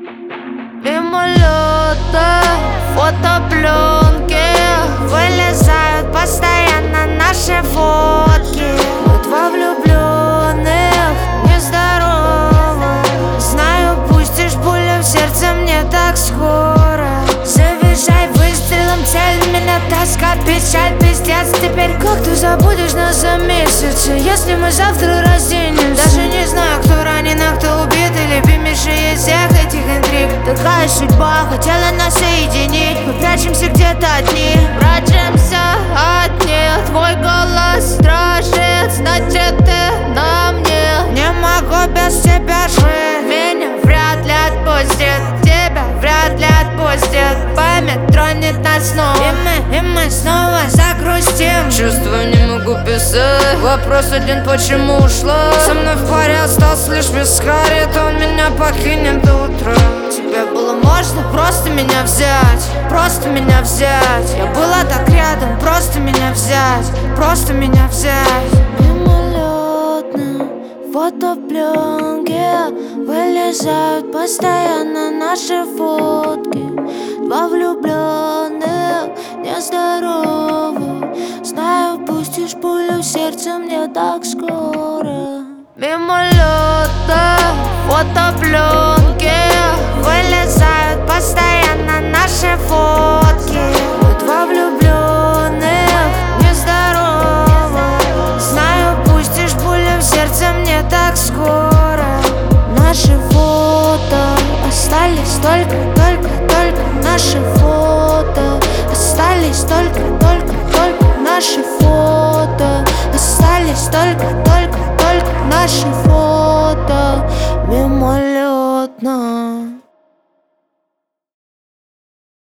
Мимолета, фотопленки вылезают постоянно наши фотки. Мы два влюбленных, нездоровых. Знаю, пустишь пулю в сердце мне так скоро. Завершай выстрелом цель, меня тоска, печаль, пиздец. Теперь как ты забудешь нас за месяцы, если мы завтра разденемся? Даже не знаю, кто ранен, а кто убит, и любимейший из всех этих интриг. Такая судьба хотела нас соединить. Мы прячемся где-то одни, прячемся одни. Твой голос страшит, значит ты на мне. Не могу без тебя жить, меня вряд ли отпустит, тебя вряд ли отпустит. Память тронет нас снова, и мы снова загрустим. Чувства не могу писать. Вопрос один, почему ушла? Со мной в паре остался лишь Вискарит. Он меня покинет до утра. Тебе было можно просто меня взять, просто меня взять. Я была так рядом, просто меня взять, просто меня взять. Мимолетно, фотопленки вылезают постоянно наши фотки. Два влюбленных, нездоровых. Знаю, пустишь пулю в сердце мне так скоро. Мимолета, фотопленки вылезают постоянно наши фотки. Мы два влюбленных, нездоровых. Знаю, пустишь пулю в сердце мне так скоро. Наши фото остались только наши фото. Остались только наши фото. Остались только наши фото. Мимолет.